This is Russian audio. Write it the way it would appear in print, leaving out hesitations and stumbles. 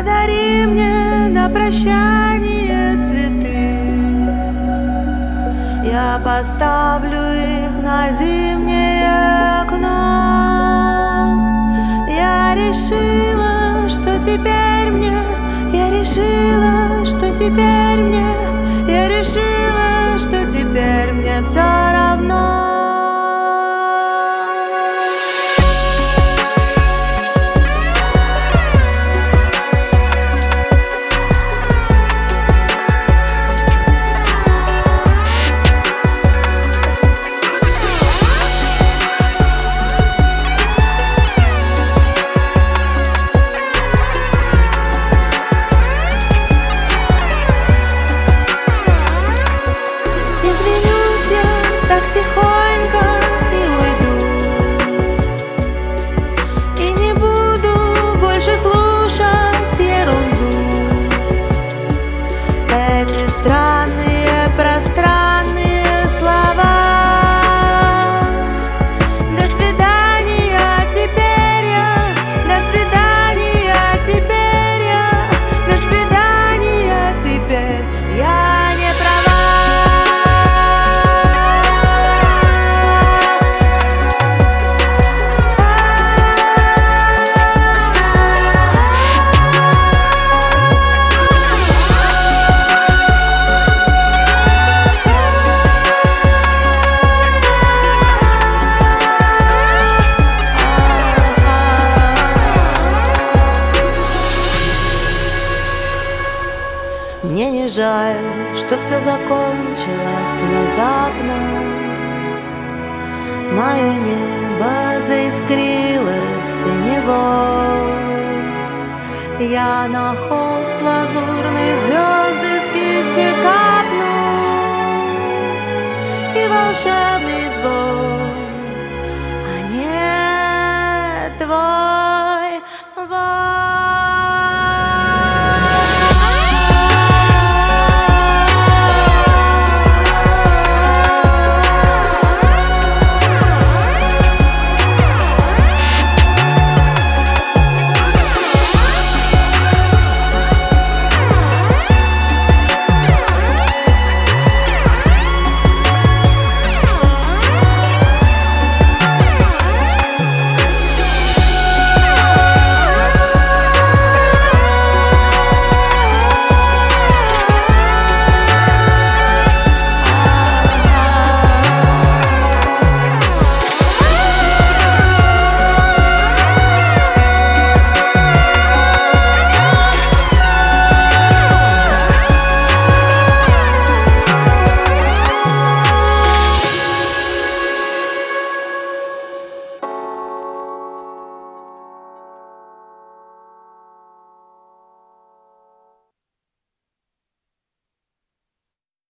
Подари мне на прощание цветы, я поставлю их на зимнее окно. Я решила, что теперь мне, я решила, что теперь мне, я решила, что теперь мне все равно. Извинюсь я так тихонько и уйду, и не буду больше слушать ерунду. Эти странные, пространные слова. До свидания теперь я, до свидания теперь я, до свидания теперь я не права. Мне не жаль, что все закончилось внезапно. Мое небо заискрилось синевой. Я находлюсь